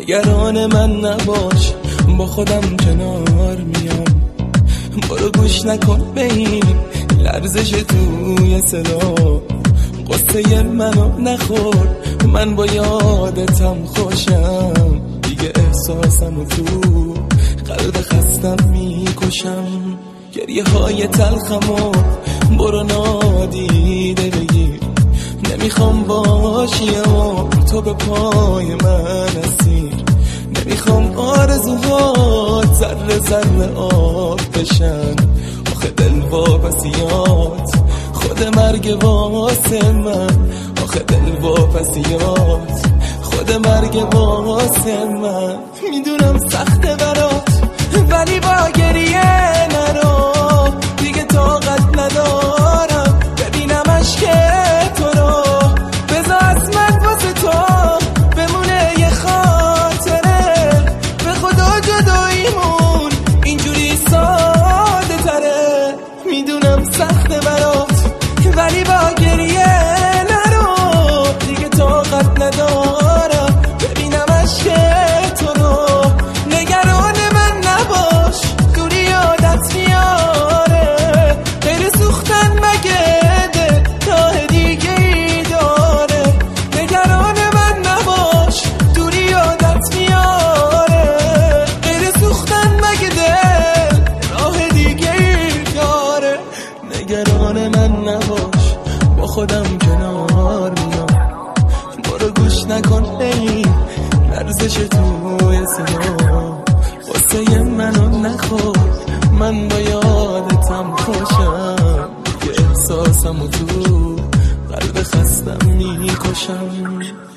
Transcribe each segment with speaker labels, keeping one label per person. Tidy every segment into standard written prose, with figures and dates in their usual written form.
Speaker 1: نگران من نباش، با خودم کنار میام. برو گوش نکن به این لرزش توی صدا، قصه منو نخور، من با یادتم خوشم. دیگه احساسم تو قلب خستم میکشم. گریه های تلخمو برو نادیده بگیر، نمیخوام باشی اما تو به پای من اسیر. نمیخوام آرزوهات ذره ذره آب بشن، آخه دل واپسیات خود مرگ واسه من. آخه دل واپسیات خود مرگ واسه من. میدونم سخته برات ولی با گریه نرو، دیگه طاقت ندارم ببینم عشق تو رو. بذار از من واسه تو بمونه یه خاطره، به خدا جداییمون اینجوری ساده تره. میدونم سخته برات ولی با گریه نرو، دیگه طاقت ندارم ببینم عشق تو رو. نگران من نباش، دوری یادت میاره، غیر سوختن مگه ده راه دیگه ای داره. نگران من نباش، دوری یادت میاره، غیر سوختن مگه ده راه دیگه ای داره. نگران من نباش، با خودم کنار میام. برو گوش نکن این لرزش توی صدا، قصه منو نخور، من با یادتم خوشم. یه احساسم و تو قلب خستم میکشم.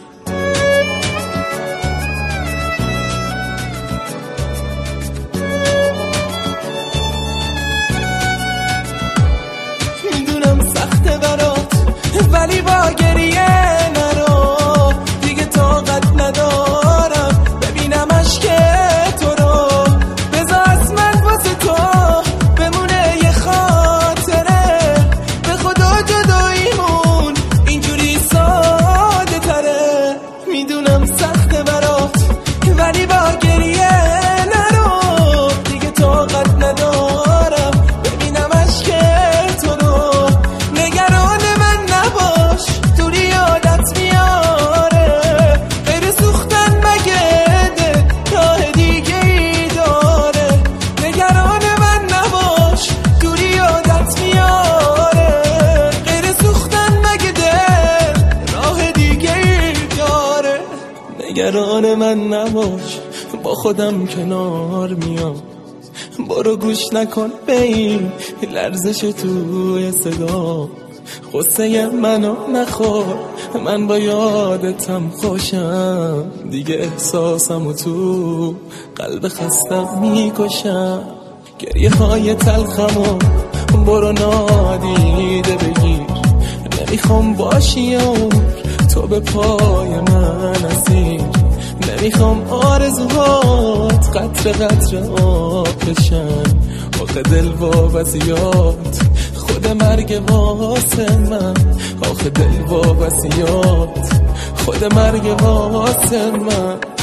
Speaker 1: میدونم سخته برات ولی با گریه نرو، دیگه طاقت ندارم ببینم عشق تو رو. بذار از من واسه تو بمونه یه خاطره، به خدا جداییمون اینجوری ساده تره. میدونم سخته برات ولی با گریه نرو، دیگه طاقت ندارم ببینم عشق تو رو. نگران من نباش، دوری یادت میاره، غیر سوختن مگه ده راه دیگه ای داره. نگران من نباش، دوری یادت میاره، غیر سوختن مگه ده راه دیگه ای داره. نگران من نباش، با خودم کنار میام. برو گوش نکن به این لرزش توی صدا، قصه منو نخور، من با یادتم خوشم. دیگه احساسم و تو قلب خستم میکشم. گریه های تلخمو برو نادیده بگیر، نمیخوام باشی تو به پای من اسیر. نمیخوام آرزوهات قطره قطره آب بشن، آخه دل واپسیات خود مرگ واسه من. آخه دل واپسیات خود مرگ واسه من.